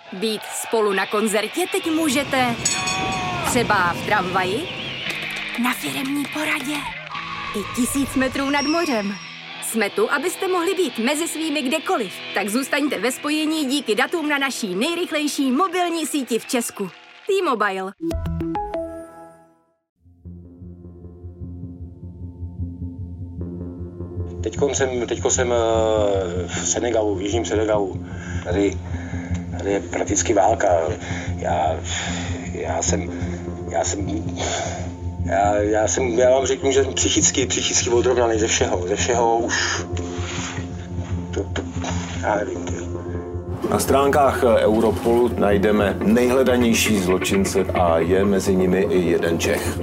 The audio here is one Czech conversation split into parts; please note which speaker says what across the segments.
Speaker 1: Být spolu na koncertě teď můžete třeba v tramvaji, na firemní poradě i 1000 metrů nad mořem. Jsme tu, abyste mohli být mezi svými kdekoliv. Tak zůstaňte ve spojení díky datům na naší nejrychlejší mobilní síti v Česku. T-Mobile.
Speaker 2: Teďko jsem v Senegalu, v jižním Senegalu. Tady je prakticky válka. Já vám řeknu, že jsem psychicky odrovnaný ze všeho už. Já nevím.
Speaker 3: Na stránkách Europolu najdeme nejhledanější zločince a je mezi nimi i jeden Čech.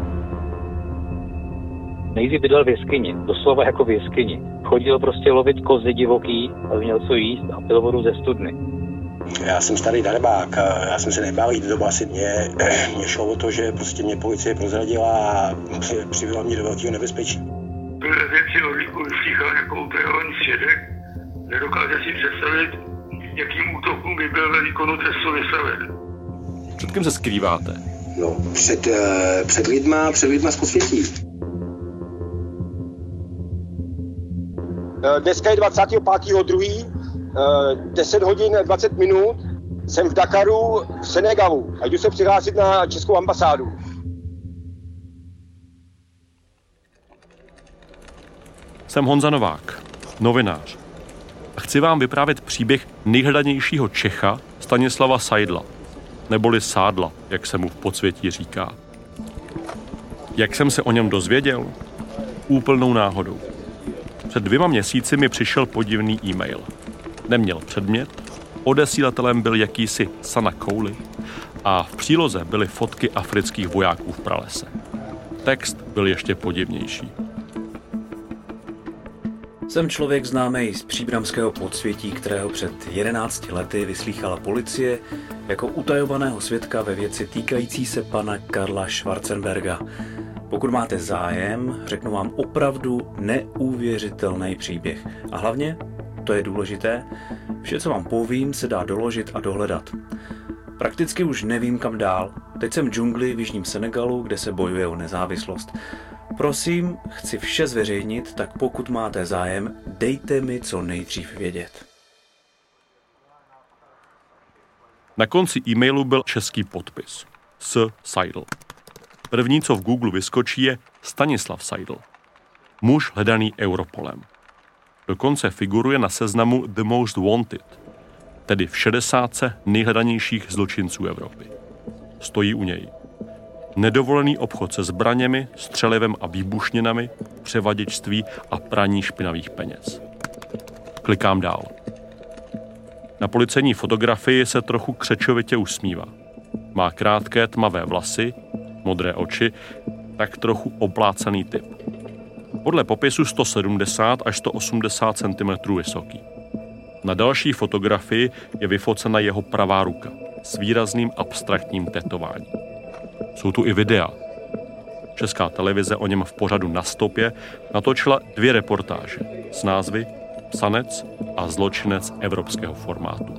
Speaker 4: Nejdřív bydlel v jeskyni, doslova jako v jeskyni. Chodil prostě lovit kozy divoký, aby měl co jíst a pil vodu ze studny.
Speaker 2: Já jsem starý darbák, já jsem se nebál jít do basy. Mě šlo o to, že prostě mě policie prozradila a přivedla mě do velkého nebezpečí.
Speaker 5: Tyhle věci o Líku slychal jako utajovaný svědek. Nedokáže si představit, jakým útokům by byl ve výkonu trestu vystaven.
Speaker 6: Před kým se skrýváte?
Speaker 2: No, před lidma z podsvětí.
Speaker 7: Dneska je 25.2. 10 hodin 20 minut. Jsem v Dakaru v Senegalu a jdu se přihlásit na českou ambasádu.
Speaker 6: Jsem Honza Novák, novinář. A chci vám vyprávět příběh nejhledanějšího Čecha Stanislava Seidla, neboli Sádla, jak se mu v podsvětí říká. Jak jsem se o něm dozvěděl? Úplnou náhodou. Před 2 měsíci mi přišel podivný e-mail. Neměl předmět, odesílatelem byl jakýsi Sana Kouli a v příloze byly fotky afrických vojáků v pralese. Text byl ještě podivnější.
Speaker 8: Jsem člověk známý z příbramského podsvětí, kterého před 11 lety vyslýchala policie jako utajovaného svědka ve věci týkající se pana Karla Schwarzenberga. Pokud máte zájem, řeknu vám opravdu neuvěřitelný příběh. A hlavně, to je důležité, vše, co vám povím, se dá doložit a dohledat. Prakticky už nevím, kam dál. Teď jsem v džungli v jižním Senegalu, kde se bojuje o nezávislost. Prosím, chci vše zveřejnit, tak pokud máte zájem, dejte mi co nejdřív vědět.
Speaker 6: Na konci e-mailu byl český podpis. S. Seidl. První, co v Google vyskočí, je Stanislav Seidl. Muž hledaný Europolem. Dokonce figuruje na seznamu The Most Wanted, tedy v 60 nejhledanějších zločinců Evropy. Stojí u něj nedovolený obchod se zbraněmi, střelivem a výbušninami, převaděčství a praní špinavých peněz. Klikám dál. Na policejní fotografii se trochu křečovitě usmívá. Má krátké tmavé vlasy, modré oči, tak trochu oplácaný typ. Podle popisu 170 až 180 cm vysoký. Na další fotografii je vyfocena jeho pravá ruka s výrazným abstraktním tetováním. Jsou tu i videa. Česká televize o něm v pořadu Na stopě natočila 2 reportáže s názvy Psanec a zločinec evropského formátu.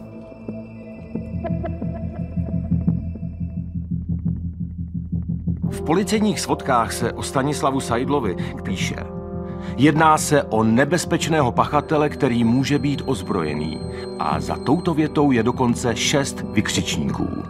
Speaker 9: V policejních svodkách se o Stanislavu Seidlovi píše: jedná se o nebezpečného pachatele, který může být ozbrojený. A za touto větou je dokonce 6 vykřičníků.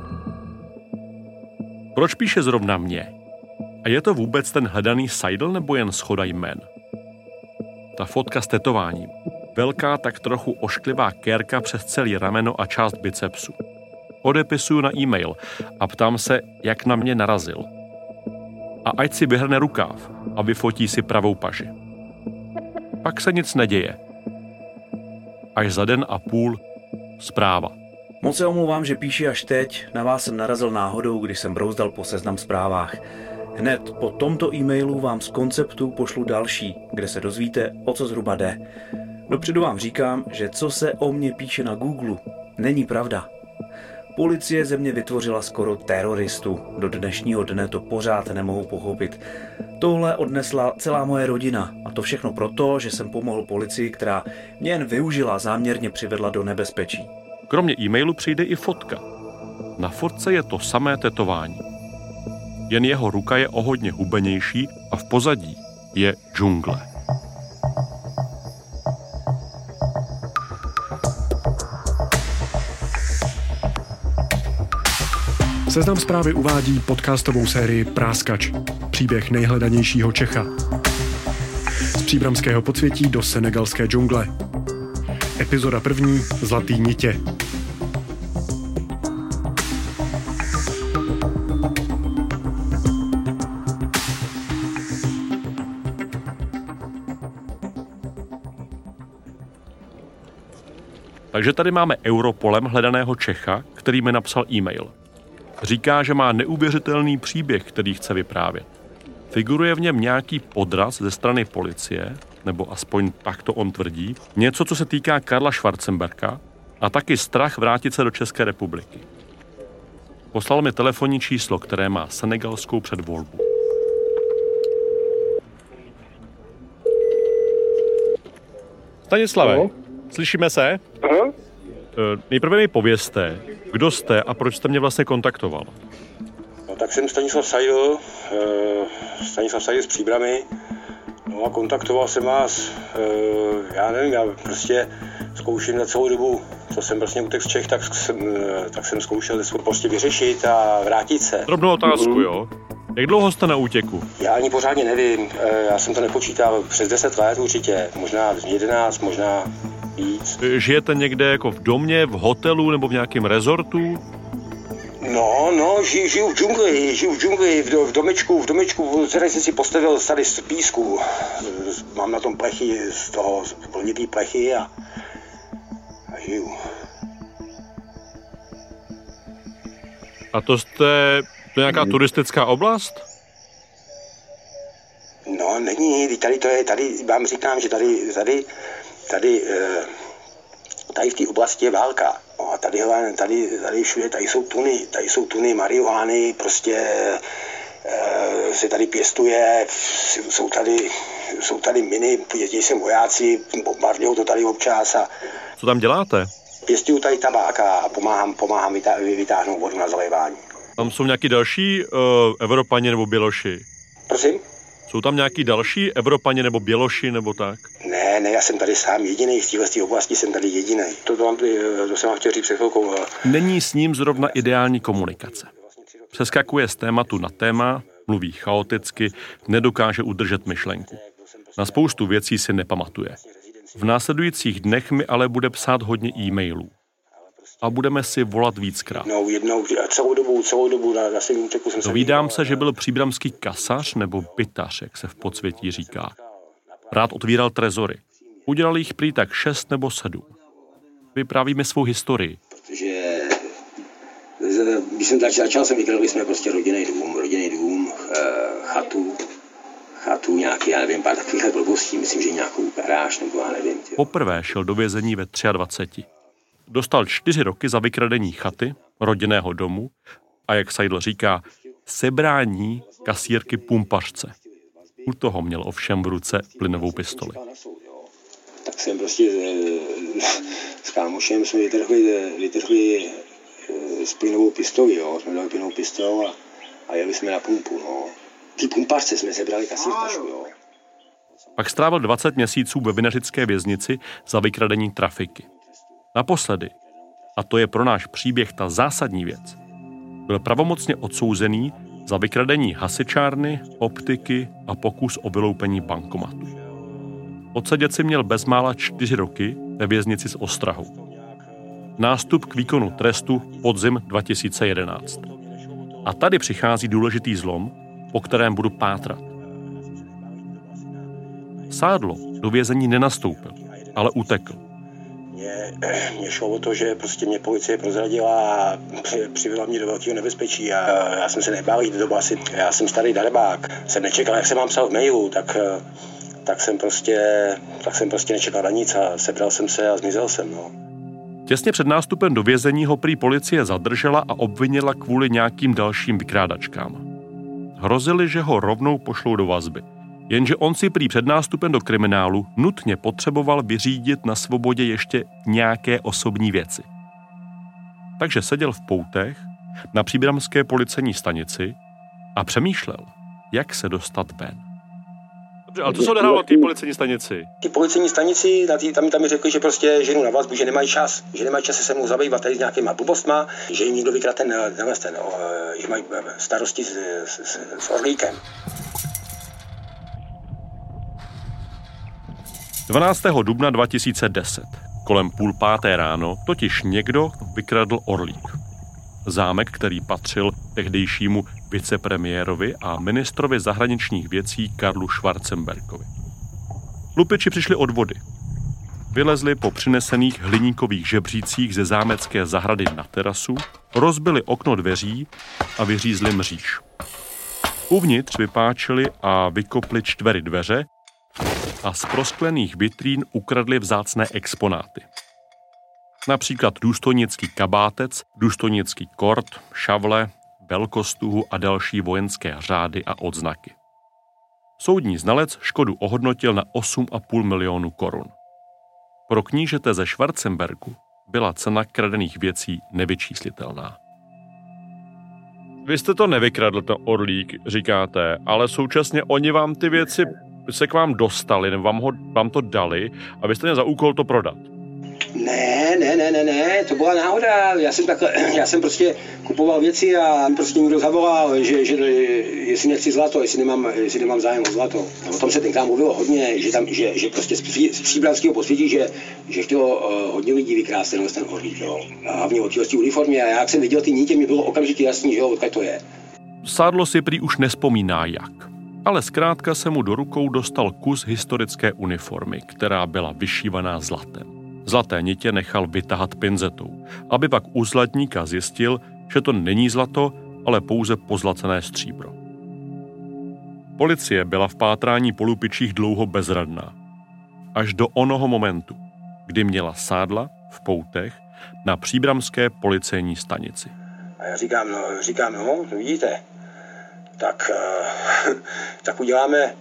Speaker 6: Proč píše zrovna mě? A je to vůbec ten hledaný Seidl nebo jen shoda jmen? Ta fotka s tetováním. Velká, tak trochu ošklivá kérka přes celý rameno a část bicepsu. Odepisuju na e-mail a ptám se, jak na mě narazil. A ať si vyhrne rukáv a vyfotí si pravou paži. Pak se nic neděje. Až za den a půl zpráva.
Speaker 8: Moc se omlouvám, že píši až teď. Na vás jsem narazil náhodou, když jsem brouzdal po Seznam Zprávách. Hned po tomto e-mailu vám z konceptu pošlu další, kde se dozvíte, o co zhruba jde. Dopředu vám říkám, že co se o mně píše na Google, není pravda. Policie ze mě vytvořila skoro teroristu. Do dnešního dne to pořád nemohu pochopit. Tohle odnesla celá moje rodina. A to všechno proto, že jsem pomohl policii, která mě jen využila a záměrně přivedla do nebezpečí.
Speaker 6: Kromě e-mailu přijde i fotka. Na fotce je to samé tetování. Jen jeho ruka je o hodně hubenější a v pozadí je džungle.
Speaker 10: Seznam Zprávy uvádí podcastovou sérii Práskač. Příběh nejhledanějšího Čecha. Z příbramského podsvětí do senegalské džungle. Epizoda 1. Zlatý nitě.
Speaker 6: Takže tady máme Europolem hledaného Čecha, který mi napsal e-mail. Říká, že má neuvěřitelný příběh, který chce vyprávět. Figuruje v něm nějaký podraz ze strany policie, nebo aspoň tak to on tvrdí, něco, co se týká Karla Schwarzenberga a taky strach vrátit se do České republiky. Poslal mi telefonní číslo, které má senegalskou předvolbu. Stanislave, slyšíme se?
Speaker 7: Aha.
Speaker 6: Nejprve mi povězte, kdo jste a proč jste mě vlastně kontaktoval.
Speaker 2: No, tak jsem Stanislav Seidl z Příbramy. No a kontaktoval jsem vás, já nevím, já prostě zkouším za celou dobu, co jsem vlastně utek z Čech, tak jsem zkoušel to prostě vyřešit a vrátit se.
Speaker 6: Drobnou otázku, jo? Jak dlouho jste na útěku?
Speaker 2: Já ani pořádně nevím, já jsem to nepočítal, přes 10 let určitě, možná 11, možná víc.
Speaker 6: Žijete někde jako v domě, v hotelu nebo v nějakém rezortu?
Speaker 2: No, žiju v džungli, v domečku, který jsem si postavil tady z písku. Mám na tom plechy, z toho plnitý plechy a žiju.
Speaker 6: A to je nějaká turistická oblast?
Speaker 2: No, není, tady vám říkám, že tady v té oblasti je válka. No a tady všude, tady jsou tuny marihuany, prostě se tady pěstuje, jsou tady miny, jezdí sem vojáci, bombardujou to tady občas a...
Speaker 6: Co tam děláte?
Speaker 2: Pěstuju tady tabák a pomáhám vytáhnout vodu na zalévání.
Speaker 6: Tam jsou nějaký další Evropani nebo Běloši?
Speaker 2: Prosím?
Speaker 6: Jsou tam nějaký další Evropani nebo Běloši nebo tak?
Speaker 2: Ne, já jsem tady sám jediný, v této oblasti jsem tady jediný. To jsem vám chtěl říct před chvilkou.
Speaker 6: Není s ním zrovna ideální komunikace. Přeskakuje z tématu na téma, mluví chaoticky, nedokáže udržet myšlenku. Na spoustu věcí si nepamatuje. V následujících dnech mi ale bude psát hodně e-mailů. A budeme si volat víckrát.
Speaker 2: Jednou, celou dobu na svém útěku jsem se...
Speaker 6: Dovídám se, že byl příbramský kasař nebo bytař, jak se v podsvětí říká. Rád otvíral trezory. Udělal jich prý tak 6 nebo 7. Vypráví mi svou historii.
Speaker 2: Protože když jsem začal, vykradli jsme prostě rodinný dům, chatu nějaký, já nevím, pár takových blbostí, myslím, že nějakou garáž nebo já nevím.
Speaker 6: Poprvé šel do vězení ve 23. Dostal 4 roky za vykradení chaty, rodinného domu a, jak Seidl říká, sebrání kasírky pumpařce. U toho měl ovšem v ruce plynovou pistoli.
Speaker 2: Tak jsem prostě s kámošem jsme vytrhli s plynovou pistolí, jo. Jsme dali plynovou pistol a jeli jsme na pumpu, no. Ty pumpařce jsme sebrali kasírtašku, jo.
Speaker 6: Pak strávil 20 měsíců ve vinařické věznici za vykradení trafiky. Naposledy, a to je pro náš příběh ta zásadní věc, byl pravomocně odsouzený za vykradení hasičárny, optiky a pokus o vyloupení bankomatu. Odsedět si měl bezmála 4 roky ve věznici s ostrahou. Nástup k výkonu trestu podzim 2011. A tady přichází důležitý zlom, po kterém budu pátrat. Sádlo do vězení nenastoupil, ale utekl.
Speaker 2: Mně šlo o to, že prostě mě policie prozradila a přivedla mě do velkého nebezpečí a já jsem se nebál jít do basy. Já jsem starý darebák, jsem nečekal, jak jsem vám psal v mailu, tak jsem prostě nečekal na nic a sebral jsem se a zmizel jsem, no.
Speaker 6: Těsně před nástupem do vězení ho prý policie zadržela a obvinila kvůli nějakým dalším vykrádačkám. Hrozili, že ho rovnou pošlou do vazby. Jenže on si prý před nástupem do kriminálu nutně potřeboval vyřídit na svobodě ještě nějaké osobní věci. Takže seděl v poutech na příbramské policejní stanici a přemýšlel, jak se dostat ven. Dobře, ale co se odehrálo na té policejní stanici?
Speaker 2: Ty policejní stanici, tam mi řekli, že prostě ženu na vazbu, že nemají čas se se mnou zabývat tady s nějakýma blbostma, že jim někdo vykradl že mají starosti s orlíkem.
Speaker 6: 12. dubna 2010, kolem 4:30 ráno, totiž někdo vykradl orlík. Zámek, který patřil tehdejšímu vicepremiérovi a ministrovi zahraničních věcí Karlu Schwarzenbergovi. Lupiči přišli od vody. Vylezli po přinesených hliníkových žebřících ze zámecké zahrady na terasu, rozbili okno dveří a vyřízli mříž. Uvnitř vypáčili a vykopli čtvery dveře a z prosklených vitrín ukradli vzácné exponáty. Například důstojnický kabátec, důstojnický kort, šavle, velkostuhu a další vojenské řády a odznaky. Soudní znalec škodu ohodnotil na 8,5 milionu korun. Pro knížete ze Schwarzenbergu byla cena kradených věcí nevyčíslitelná. Vy jste to nevykradl, ten orlík, říkáte, ale současně oni vám ty věci se k vám dostali, nebo vám to dali a vy jste měl za úkol to prodat.
Speaker 2: Ne, to byla náhoda. Já jsem prostě kupoval věci a prostě někdo zavolal, že jestli nechci zlato, jestli nemám zájem o zlato. A o tom se tenkrát mluvilo hodně, že prostě z příbramského posvětí, že chtělo hodně lidí vykrást ten orlík, jo. A hlavně o té uniformě. A já, jak jsem viděl ty nítě, mi bylo okamžitě jasný, že jo, odkud to je.
Speaker 6: Sádlo si prý už nevzpomíná jak. Ale zkrátka se mu do rukou dostal kus historické uniformy, která byla vyšívaná zlatem. Zlaté nitě nechal vytahat pinzetou, aby pak u zlatníka zjistil, že to není zlato, ale pouze pozlacené stříbro. Policie byla v pátrání po Lupičích dlouho bezradná. Až do onoho momentu, kdy měla Sádla v poutech na příbramské policejní stanici.
Speaker 2: A já říkám, no, vidíte, tak uděláme,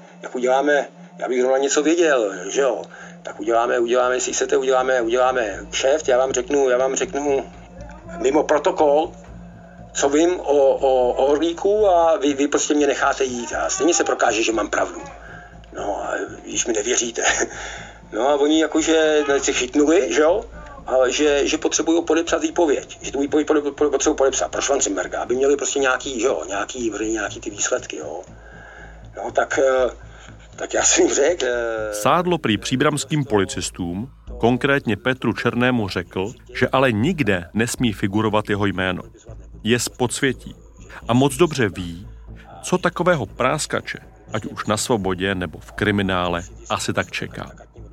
Speaker 2: já bych zrovna něco věděl, že jo. Tak uděláme, jestli chcete, uděláme kšeft, já vám řeknu mimo protokol, co vím o orlíku a vy prostě mě necháte jít a stejně se prokáže, že mám pravdu. No a když mi nevěříte. No a oni jakože se chytnuli, že jo, ale že potřebují podepsat výpověď, že tu výpověď potřebují podepsat pro Schwarzenberga, aby měli prostě nějaký ty výsledky, jo. No tak já jsem jim řekl...
Speaker 6: Sádlo prý příbramským policistům, konkrétně Petru Černému, řekl, že ale nikde nesmí figurovat jeho jméno. Je z podsvětí a moc dobře ví, co takového práskače, ať už na svobodě nebo v kriminále, asi tak čeká.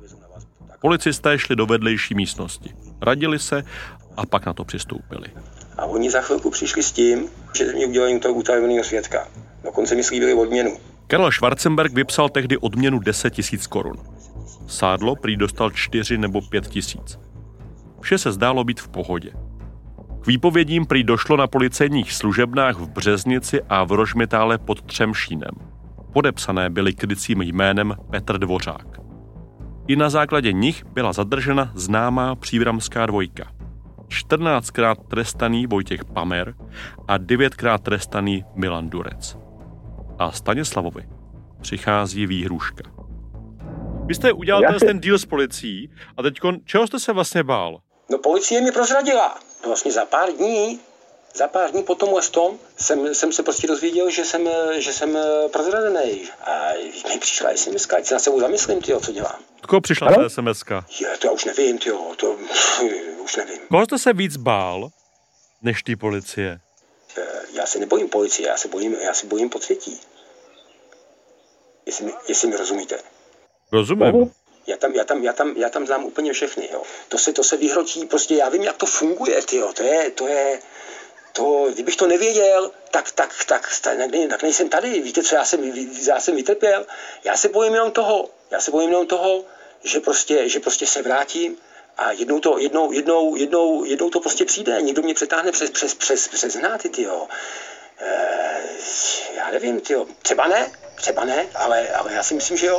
Speaker 6: Policisté šli do vedlejší místnosti, radili se a pak na to přistoupili.
Speaker 2: A oni za chvilku přišli s tím, že mě udělají toho utajeného svědka. Dokonce mi slíbili odměnu.
Speaker 6: Karel Schwarzenberg vypsal tehdy odměnu 10 000 korun. Sádlo prý dostal 4 nebo 5 000. Vše se zdálo být v pohodě. K výpovědím prý došlo na policejních služebnách v Březnici a v Rožmitále pod Třemšínem. Podepsané byly krycím jménem Petr Dvořák. I na základě nich byla zadržena známá příbramská dvojka. 14krát trestaný Vojtěch Pamer a 9krát trestaný Milan Durec. A Stanislavovi přichází výhrůžka. Vy jste udělal ten deal s policií a teďko, čeho jste se vlastně bál?
Speaker 2: No policie mi prozradila. Vlastně za pár dní po tomhle tom jsem se prostě dozvěděl, že jsem prozradený. A mi přišla SMS-ka, ať se na sebou zamyslím, tyjo, co dělám.
Speaker 6: Koho přišla ta SMS-ka?
Speaker 2: To já už nevím, tyjo, to už nevím.
Speaker 6: Koho jste se víc bál než ty policie?
Speaker 2: Já se nebojím policie, já se bojím podsvětí. Jestli mi rozumíte.
Speaker 6: Rozumím.
Speaker 2: Já tam znám úplně všechny, jo. To se vyhrotí, prostě já vím, jak to funguje, tyjo, kdybych to nevěděl, tak nejsem tady, víte, co já jsem vytrpěl. Já se bojím jenom toho, že prostě se vrátím a jednou to prostě přijde, někdo mě přetáhne přes hnáty, tyjo. Já nevím, tyjo, třeba ne, ale já si myslím, že jo.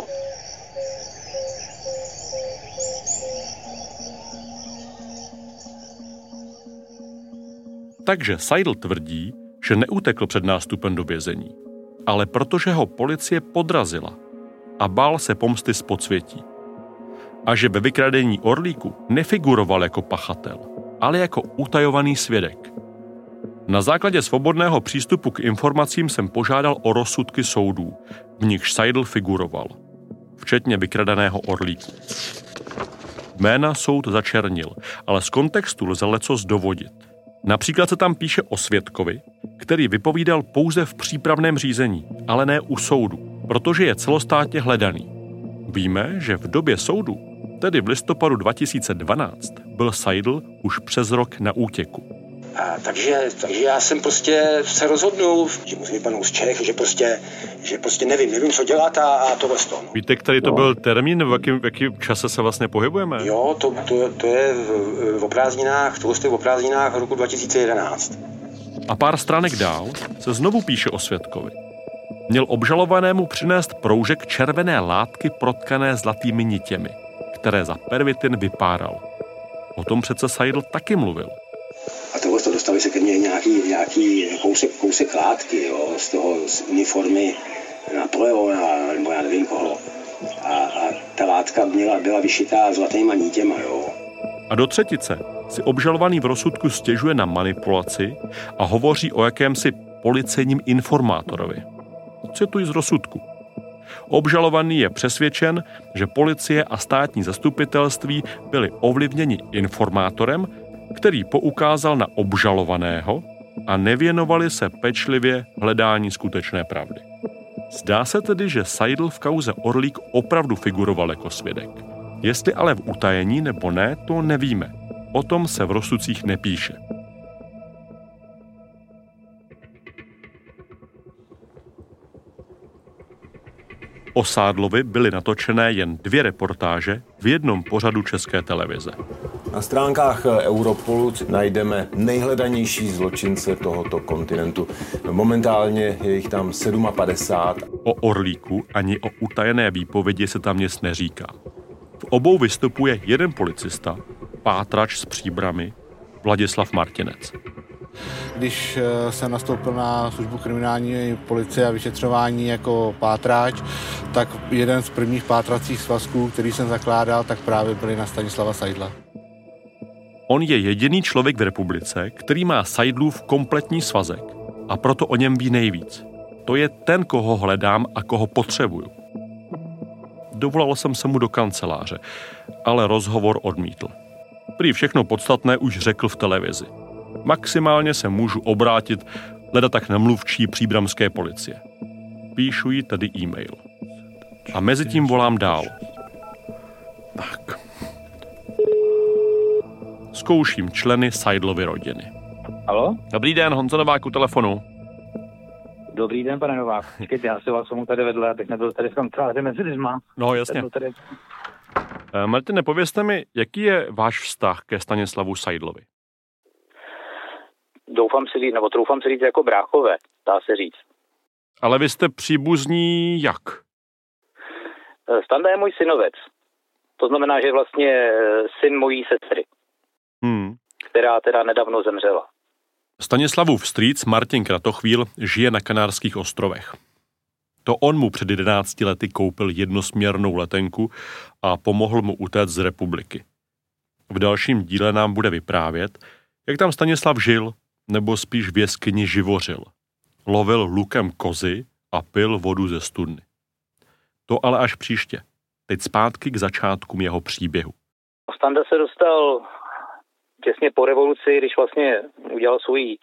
Speaker 6: Takže Seidl tvrdí, že neutekl před nástupem do vězení, ale protože ho policie podrazila a bál se pomsty z podsvětí. A že ve vykradení orlíku nefiguroval jako pachatel, ale jako utajovaný svědek. Na základě svobodného přístupu k informacím jsem požádal o rozsudky soudů, v nichž Seidl figuroval, včetně vykradaného orlíku. Jména soud začernil, ale z kontextu lze lecos dovodit. Například se tam píše o svědkovi, který vypovídal pouze v přípravném řízení, ale ne u soudu, protože je celostátně hledaný. Víme, že v době soudu, tedy v listopadu 2012, byl Seidl už přes rok na útěku.
Speaker 2: Takže já jsem prostě se rozhodnul, že musím vypadnout z Čech, že prostě nevím, co dělat a tohle to. No.
Speaker 6: Víte, který to byl termín, v jakém čase se vlastně pohybujeme?
Speaker 2: Jo, to je v prázdninách roku 2011.
Speaker 6: A pár stránek dál se znovu píše o svědkovi. Měl obžalovanému přinést proužek červené látky protkané zlatými nitěmi, které za pervitin vypáral. O tom přece Seidl taky mluvil.
Speaker 2: A tohle to dostali se ke mně nějaký kousek látky, jo, z uniformy Napoleona, nebo já nevím koho. A ta látka byla vyšitá zlatýma nítěma, jo.
Speaker 6: A do třetice si obžalovaný v rozsudku stěžuje na manipulaci a hovoří o jakémsi policejním informátorovi. Cituji z rozsudku. Obžalovaný je přesvědčen, že policie a státní zastupitelství byli ovlivněni informátorem, který poukázal na obžalovaného a nevěnovali se pečlivě hledání skutečné pravdy. Zdá se tedy, že Seidl v kauze Orlík opravdu figuroval jako svědek. Jestli ale v utajení nebo ne, to nevíme. O tom se v rozsudcích nepíše. O Seidlovi byly natočené jen 2 reportáže v jednom pořadu České televize.
Speaker 3: Na stránkách Europolu najdeme nejhledanější zločince tohoto kontinentu. Momentálně je jich tam 57.
Speaker 6: O Orlíku ani o utajené výpovědi se tam nic neříká. V obou vystupuje jeden policista, pátrač z Příbrami, Vladislav Martinec.
Speaker 11: Když jsem nastoupil na službu kriminální policie a vyšetřování jako pátráč, tak jeden z prvních pátracích svazků, který jsem zakládal, tak právě byly na Stanislava Seidla.
Speaker 6: On je jediný člověk v republice, který má Seidlův kompletní svazek a proto o něm ví nejvíc. To je ten, koho hledám a koho potřebuju. Dovolal jsem se mu do kanceláře, ale rozhovor odmítl. Prý všechno podstatné už řekl v televizi. Maximálně se můžu obrátit leda tak na mluvčí příbramské policie. Píšu jí tedy e-mail. A mezi tím volám dál. Tak. Zkouším členy Seidlovy rodiny.
Speaker 4: Halo?
Speaker 6: Dobrý den, Honza Novák u telefonu.
Speaker 4: Dobrý den, pane Novák. Počkejte, já si vás mu tady vedle, abych nebyl tady v kanceláři mezi lidma.
Speaker 6: No, jasně.
Speaker 4: Tady...
Speaker 6: Martine, povězte mi, jaký je váš vztah ke Stanislavu Seidlovi?
Speaker 4: Troufám si říct jako bráchové, dá se říct.
Speaker 6: Ale vy jste příbuzní jak?
Speaker 4: Standa je můj synovec. To znamená, že vlastně syn mojí sestry, která teda nedávno zemřela.
Speaker 6: Stanislavův strýc Martin Kratochvíl žije na Kanárských ostrovech. To on mu před 11 lety koupil jednosměrnou letenku a pomohl mu utéct z republiky. V dalším díle nám bude vyprávět, jak tam Stanislav žil, nebo spíš v jeskyni živořil. Lovil lukem kozy a pil vodu ze studny. To ale až příště. Teď zpátky k začátkům jeho příběhu.
Speaker 4: Standa se dostal těsně po revoluci, když vlastně udělal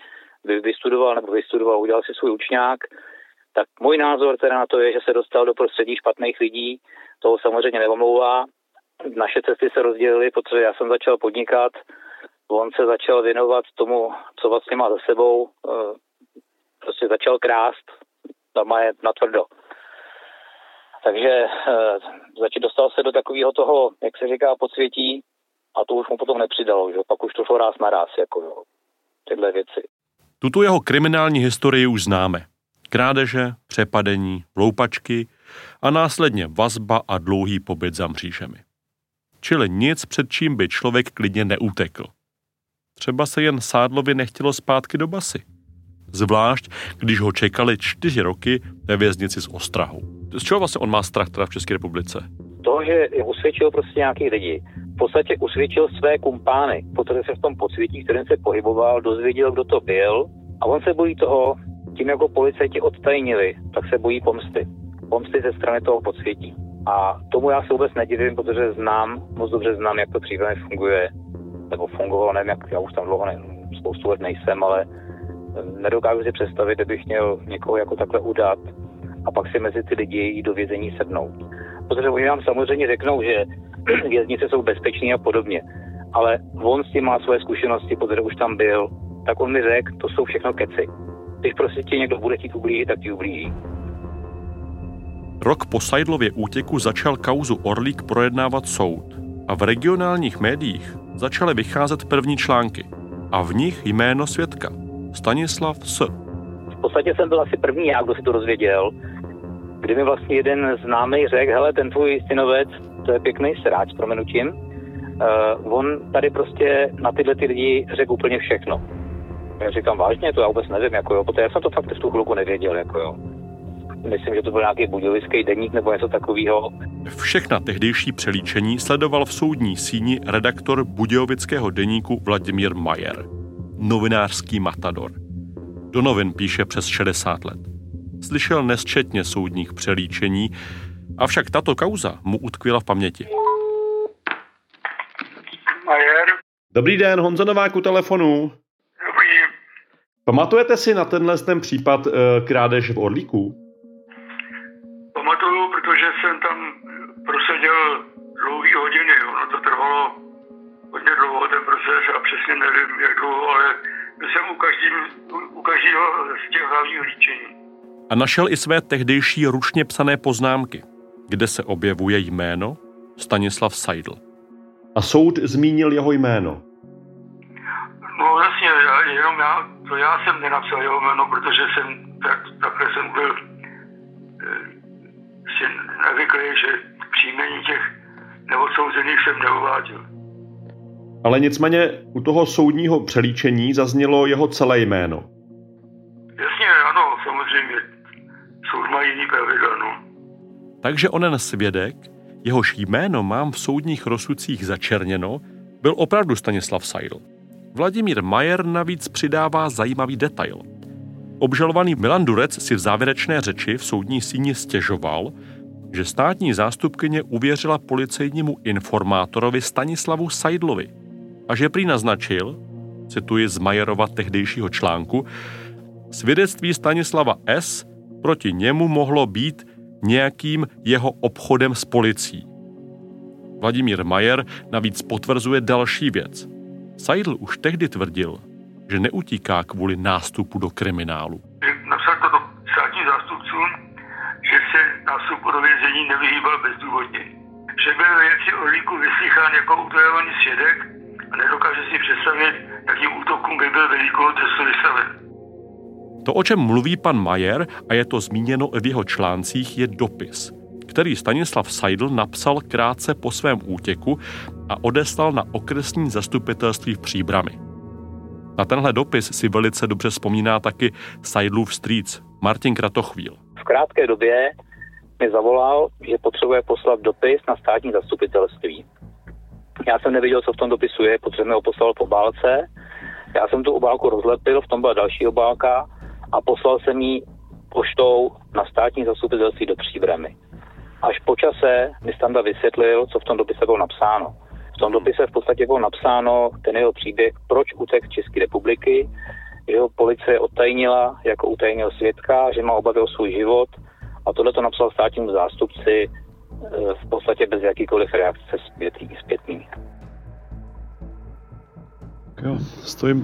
Speaker 4: udělal si svůj učňák, tak můj názor teda na to je, že se dostal do prostředí špatných lidí, toho samozřejmě neomlouvá. Naše cesty se rozdělily, protože já jsem začal podnikat, on se začal věnovat tomu, co vlastně má za sebou, prostě začal krást, tam je natvrdo. Takže dostal se do takového toho, jak se říká, podsvětí a to už mu potom nepřidalo, že? Pak už to šlo ráz na ráz, tyhle věci.
Speaker 6: Tuto jeho kriminální historii už známe. Krádeže, přepadení, loupačky a následně vazba a dlouhý pobyt za mřížemi. Čili nic, před čím by člověk klidně neutekl. Třeba se jen Sádlovi nechtělo zpátky do basy. Zvlášť, když ho čekali 4 roky ve věznici s ostrahou. Z čeho vlastně on má strach teda v České republice?
Speaker 4: To, že usvědčil prostě nějaký lidi. V podstatě usvědčil své kumpány, protože se v tom podsvětí, kterým se pohyboval, dozvěděl, kdo to byl. A on se bojí toho, tím jako policajti odtajnili, tak se bojí pomsty. Pomsty ze strany toho podsvětí. A tomu já se vůbec nedivím, protože moc dobře znám, jak to přípravně funguje. Nebo fungovalo, nevím, jak já už tam dlouho spoustu let nejsem, ale nedokážu si představit, kdybych měl někoho jako takhle udat a pak si mezi ty lidi jít do vězení sednout. Protože oni nám samozřejmě řeknou, že věznice jsou bezpečné a podobně, ale on s tím má své zkušenosti, protože už tam byl, tak on mi řekl, to jsou všechno keci. Když prostě ti někdo bude chtít ublížit, tak ti ublíží.
Speaker 6: Rok po Seidlově útěku začal kauzu Orlík projednávat soud a v regionálních médiích začaly vycházet první články a v nich jméno svědka Stanislav S.
Speaker 4: V podstatě jsem byl asi první já, kdo si to dozvěděl, kdy mi vlastně jeden známý řekl, hele, ten tvůj synovec, to je pěkný sráč s prominutím, on tady prostě na tyhle ty lidi řekl úplně všechno. Já říkám, vážně, to já vůbec nevím, jako jo, protože já jsem to fakt v tu chvilku nevěděl, jako jo. Myslím, že to byl nějaký budějovický deník nebo něco takového.
Speaker 6: Všechna tehdejší přelíčení sledoval v soudní síni redaktor budějovického deníku Vladimír Majer. Novinářský matador. Do novin píše přes 60 let. Slyšel nesčetně soudních přelíčení, avšak tato kauza mu utkvěla v paměti.
Speaker 5: Majer.
Speaker 6: Dobrý den, Honza Novák u telefonu.
Speaker 5: Dobrý.
Speaker 6: Pamatujete si na ten případ krádeže v Orlíku?
Speaker 5: Pamatuju, protože jsem tam proseděl dlouhý hodiny. Ono to trvalo hodně dlouho, ten proces, a přesně nevím, jak dlouho, ale byl jsem u každého z těch hlavních líčení.
Speaker 6: A našel i své tehdejší ručně psané poznámky, kde se objevuje jméno Stanislav Seidl. A soud zmínil jeho jméno.
Speaker 5: No jasně, já jsem nenapsal jeho jméno, protože takhle jsem byl si nevyklý, že příjmení těch neodsouzených jsem neuváděl.
Speaker 6: Ale nicméně u toho soudního přelíčení zaznělo jeho celé jméno.
Speaker 5: Jasně, ano, samozřejmě. Soud má jiný pravidla, no.
Speaker 6: Takže onen svědek, jehož jméno mám v soudních rozsudcích začerněno, byl opravdu Stanislav Seidl. Vladimír Majer navíc přidává zajímavý detail. Obžalovaný Milan Durec si v závěrečné řeči v soudní síni stěžoval, že státní zástupkyně uvěřila policejnímu informátorovi Stanislavu Seidlovi a že prý naznačil, cituji z Majerova tehdejšího článku, svědectví Stanislava S. proti němu mohlo být nějakým jeho obchodem s policií. Vladimír Majer navíc potvrzuje další věc. Seidl už tehdy tvrdil, že neutíká kvůli nástupu do kriminálu.
Speaker 5: Napsal to do státních zástupců, že se nástupu do vězení nevyhýbal bezdůvodně. Že byl ve věci Orlíku vyslýchán jako utajovaný svědek a nedokáže si představit, jakým útokům by byl velikoho trestu vystaven.
Speaker 6: To, o čem mluví pan Majer, a je to zmíněno v jeho článcích, je dopis, který Stanislav Seidl napsal krátce po svém útěku a odeslal na okresní zastupitelství v Příbrami. Na tenhle dopis si velice dobře vzpomíná taky Seidlův strýc Martin Kratochvíl.
Speaker 4: V krátké době mi zavolal, že potřebuje poslat dopis na státní zastupitelství. Já jsem nevěděl, co v tom dopisu je, protože mi ho poslal v obálce. Já jsem tu obálku rozlepil, v tom byla další obálka a poslal jsem ji poštou na státní zastupitelství do Příbramy. Až po čase mi Standa vysvětlil, co v tom dopise bylo napsáno. V tom dopise v podstatě bylo napsáno ten jeho příběh, proč utek z České republiky, že ho policie odtajnila jako utajného svědka, že má obavy o svůj život a tohle to napsal státnímu zástupci v podstatě bez jakýkoliv reakce zpětný.
Speaker 6: Jo, stojím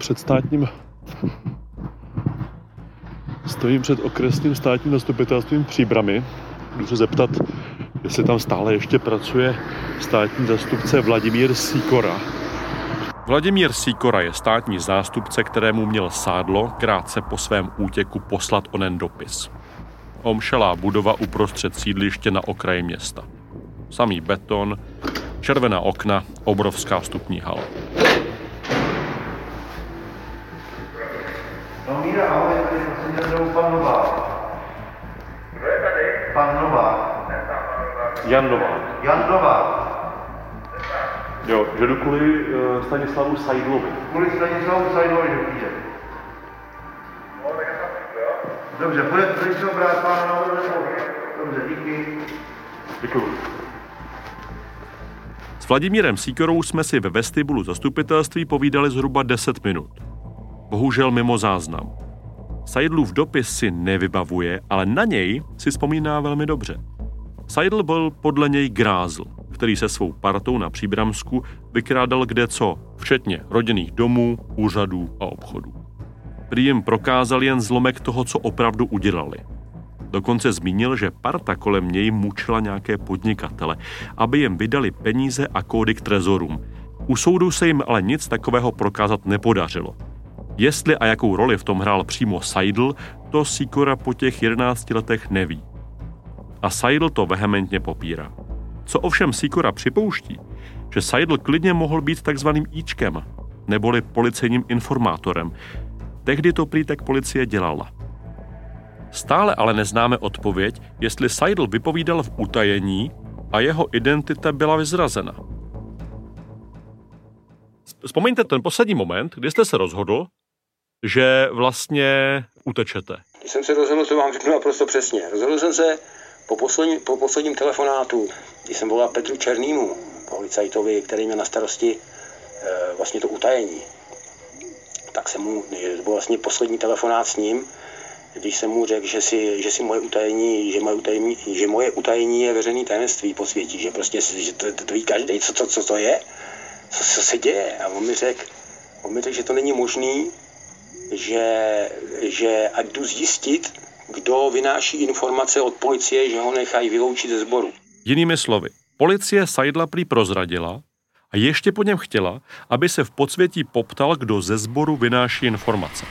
Speaker 6: před okresním státním zastupitelstvím Příbramy. Můžu se zeptat, jestli tam stále ještě pracuje státní zástupce Vladimír Sýkora. Vladimír Sýkora je státní zástupce, kterému měl Sádlo krátce po svém útěku poslat onen dopis. Omšelá budova uprostřed sídliště na okraji města. Samý beton, červená okna, obrovská vstupní hala.
Speaker 12: No Míra, ahoj, tady prosím tě pan Novák.
Speaker 5: Kdo je tady?
Speaker 12: Pan Novák.
Speaker 6: Jan Novák.
Speaker 12: Jan Novák.
Speaker 6: Jo, že jdu kvůli Stanislavu Seidlovi.
Speaker 12: Kvůli Stanislavu Seidlovi, že přijde.
Speaker 5: No, tak já tam přijdu, jo?
Speaker 12: Dobře, půjde se brát pána na nebo? Dobře, díky.
Speaker 6: Děkuju. S Vladimírem Sýkorou jsme si ve vestibulu zastupitelství povídali zhruba 10 minut. Bohužel mimo záznam. Seidlův dopis si nevybavuje, ale na něj si vzpomíná velmi dobře. Seidl byl podle něj grázl, který se svou partou na Příbramsku vykrádal kdeco, včetně rodinných domů, úřadů a obchodů. Prý jim prokázal jen zlomek toho, co opravdu udělali. Dokonce zmínil, že parta kolem něj mučila nějaké podnikatele, aby jim vydali peníze a kódy k trezorům. U soudu se jim ale nic takového prokázat nepodařilo. Jestli a jakou roli v tom hrál přímo Seidl, to Sýkora po těch 11 letech neví. A Seidl to vehementně popírá. Co ovšem Sýkora připouští, že Seidl klidně mohl být takzvaným íčkem, neboli policejním informátorem. Tehdy to prý tak policie dělala. Stále ale neznáme odpověď, jestli Seidl vypovídal v utajení a jeho identita byla vyzrazena. Vzpomeňte ten poslední moment, kdy jste se rozhodl, že vlastně utečete.
Speaker 2: Když jsem se rozhodl, to vám řeknu naprosto přesně. Rozhodl jsem se po posledním telefonátu, když jsem volal Petru Černýmu, policajtovi, který měl na starosti vlastně to utajení. Tak jsem mu, to byl vlastně poslední telefonát s ním, když jsem mu řekl, že moje utajení je veřejné tajemství po světí, že prostě že to ví každý, co to je, co se děje. A on mi řekl, že to není možný, že ať jdu zjistit, kdo vynáší informace od policie, že ho nechají vyloučit ze sboru.
Speaker 6: Jinými slovy, policie Seidla prý prozradila a ještě po něm chtěla, aby se v podsvětí poptal, kdo ze sboru vynáší informace.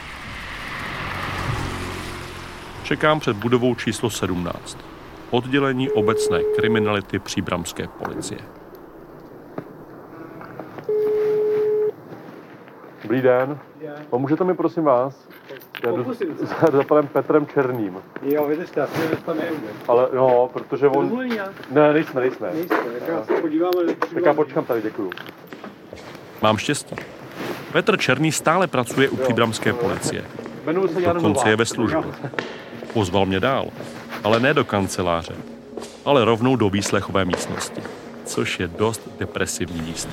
Speaker 6: Čekám před budovou číslo 17. Oddělení obecné kriminality Příbramské policie. Dobrý den. Pomůžete mi, prosím vás? Já jdu za panem Petrem Černým.
Speaker 13: Jo, vydržte, asi tam nejde.
Speaker 6: Ale jo, protože on... Ne, nejsme.
Speaker 13: Nejste, tak já se podívám.
Speaker 6: Tak já počkám tady, děkuju. Mám štěstí. Petr Černý stále pracuje u Příbramské policie. Dokonce je ve službě. Pozval mě dál, ale ne do kanceláře, ale rovnou do výslechové místnosti, což je dost depresivní místo.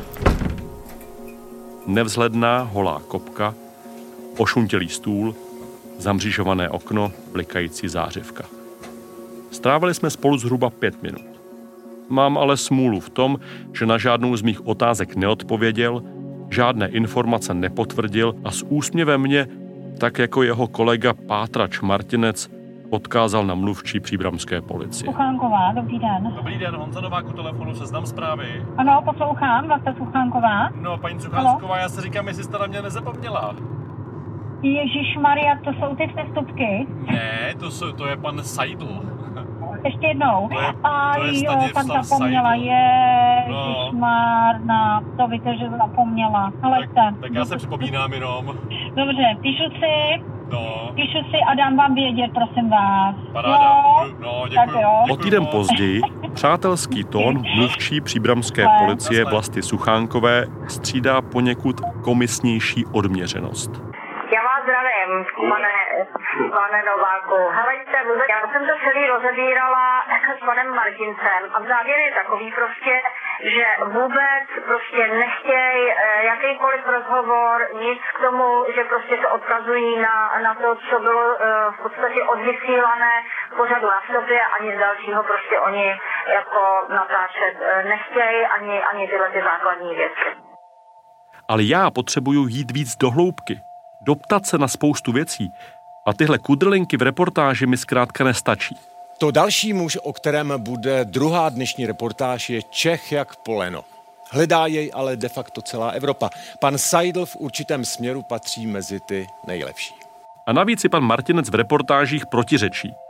Speaker 6: Nevzhledná holá kopka, ošuntělý stůl, zamřížované okno, blikající zářivka. Strávili jsme spolu zhruba 5 minut. Mám ale smůlu v tom, že na žádnou z mých otázek neodpověděl, žádné informace nepotvrdil a s úsměvem mě, tak jako jeho kolega pátrač Martinec, odkázal na mluvčí Příbramské policie.
Speaker 14: Suchánková, dobrý den.
Speaker 6: Dobrý den, Honza Novák u telefonu, Seznam Zprávy.
Speaker 14: Ano, poslouchám, Vlasta Suchánková.
Speaker 6: No, paní Suchánková, já se říkám, jestli jste na mě nezapomněla.
Speaker 14: Ježišmarja, to jsou ty přestupky?
Speaker 6: Ne, to je pan Seidl.
Speaker 14: Ještě jednou.
Speaker 6: To je
Speaker 14: jo, tak zapomněla, ježišmarna, to víte, že zapomněla.
Speaker 6: Tak já se připomínám jenom.
Speaker 14: Dobře, píšu si a dám vám vědět, prosím vás.
Speaker 6: Paráda, děkuji. O týden později přátelský tón mluvčí Příbramské policie Vlasty Suchánkové střídá poněkud komisnější odměřenost.
Speaker 14: Já vás zdravím, pane Nováku. Helejte, já jsem to celý rozebírala s panem Martincem a závěr je takový prostě, že vůbec prostě nechtěj jakýkoliv rozhovor, nic k tomu, že prostě se odkazují na to, co bylo v podstatě odvysílané v pořadu na stopě, ani z dalšího prostě oni jako natáčet nechtěj, ani tyhle ty základní věci.
Speaker 6: Ale já potřebuju jít víc do hloubky, doptat se na spoustu věcí a tyhle kudrlinky v reportáži mi zkrátka nestačí.
Speaker 9: To další muž, o kterém bude druhá dnešní reportáž, je Čech jak poleno. Hledá jej ale de facto celá Evropa. Pan Seidl v určitém směru patří mezi ty nejlepší.
Speaker 6: A navíc si pan Martinec v reportážích protiřečí.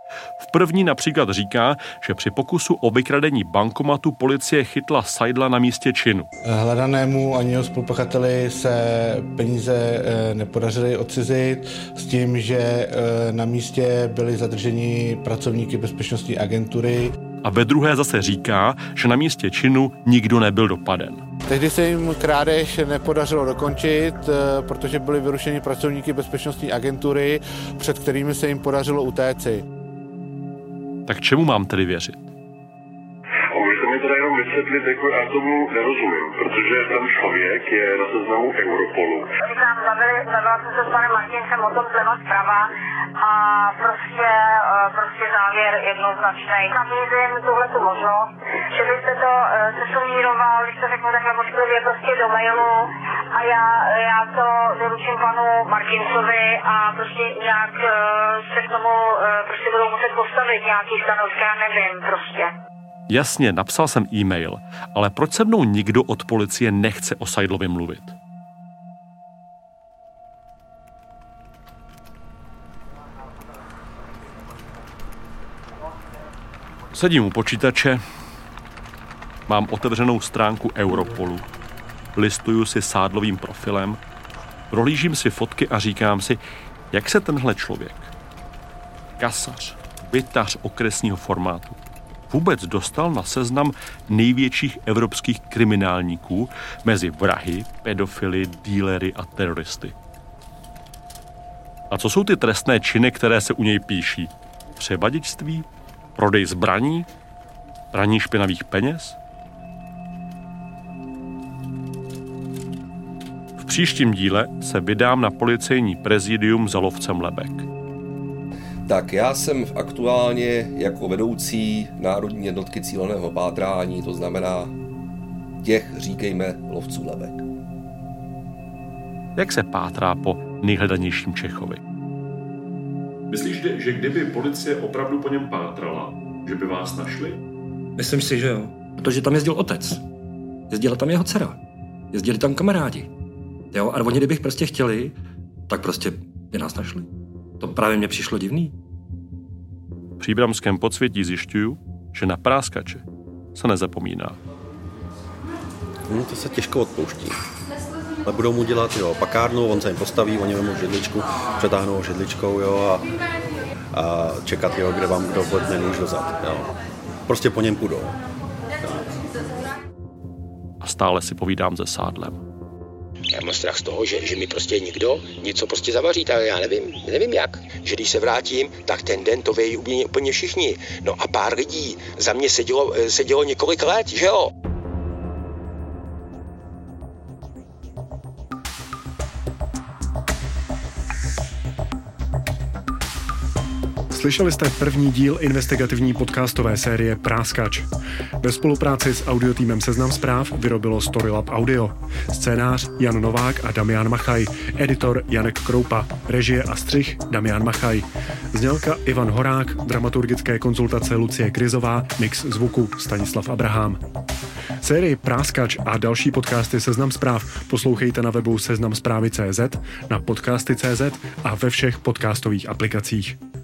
Speaker 6: V první například říká, že při pokusu o vykradení bankomatu policie chytla Seidla na místě činu.
Speaker 11: Hledanému ani jeho spolupachateli se peníze nepodařily odcizit s tím, že na místě byli zadrženi pracovníky bezpečnostní agentury.
Speaker 6: A ve druhé zase říká, že na místě činu nikdo nebyl dopaden.
Speaker 11: Tehdy se jim krádež nepodařilo dokončit, protože byli vyrušeni pracovníky bezpečnostní agentury, před kterými se jim podařilo utéci.
Speaker 6: Tak čemu mám tedy věřit?
Speaker 15: Můžete mi teda jenom vysvětlit, jako já tomu nerozumím, protože ten člověk je na seznamu Europolu.
Speaker 14: Říkám, bavila jsem se s panem Martincem o tom zleva zprava a prostě závěr jednoznačný. Nabízím tuhletu možnost, že byste to sesumíroval, když to řeknu takhle mošklivě, prostě do mailu a já to doručím panu Martincovi a prostě nějak se k tomu prostě budou muset postavit nějaký stanoviska, já nevím prostě.
Speaker 6: Jasně, napsal jsem e-mail, ale proč se mnou nikdo od policie nechce o Seidlovi mluvit? Sedím u počítače, mám otevřenou stránku Europolu, listuju si Seidlovým profilem, prohlížím si fotky a říkám si, jak se tenhle člověk, kasař, bytař okresního formátu, vůbec dostal na seznam největších evropských kriminálníků mezi vrahy, pedofily, dílery a teroristy. A co jsou ty trestné činy, které se u něj píší? Převaděčství? Prodej zbraní? Praní špinavých peněz? V příštím díle se vydám na policejní prezidium za lovcem lebek.
Speaker 16: Tak já jsem aktuálně jako vedoucí Národní jednotky cíleného pátrání, to znamená těch, říkejme, lovců lebek.
Speaker 6: Jak se pátrá po nejhledanějším Čechovi?
Speaker 17: Myslíš, že kdyby policie opravdu po něm pátrala, že by vás našli?
Speaker 18: Myslím si, že jo. Protože tam jezdil otec. Jezdila tam jeho dcera. Jezdili tam kamarádi. Jo, a oni kdybych prostě chtěli, tak prostě by nás našli. To právě mně přišlo divný.
Speaker 6: V Příbramském podsvětí zjišťuju, že na práskače se nezapomíná.
Speaker 19: To se těžko odpouští. Ale budou mu dělat pakárnu, on se jim postaví, oni vemou židličku, přetáhnou židličkou a čekat, kde vám kdo vletne nůž do zad. Jo. Prostě po něm půjdou. Jo.
Speaker 6: A stále si povídám se Seidlem.
Speaker 2: Já mám strach z toho, že mi prostě někdo něco prostě zavaří, tak já nevím jak. Že když se vrátím, tak ten den to vědí úplně všichni. No a pár lidí za mě sedělo několik let, že jo?
Speaker 10: Slyšeli jste první díl investigativní podcastové série Práskač. Ve spolupráci s audiotýmem Seznam Zpráv vyrobilo Storylab Audio. Scénář Jan Novák a Damian Machaj, editor Janek Kroupa, režie a střih Damian Machaj, znělka Ivan Horák, dramaturgické konzultace Lucie Krizová, mix zvuku Stanislav Abrahám. Sérii Práskač a další podcasty Seznam Zpráv poslouchejte na webu seznamzprávy.cz, na podcasty.cz a ve všech podcastových aplikacích.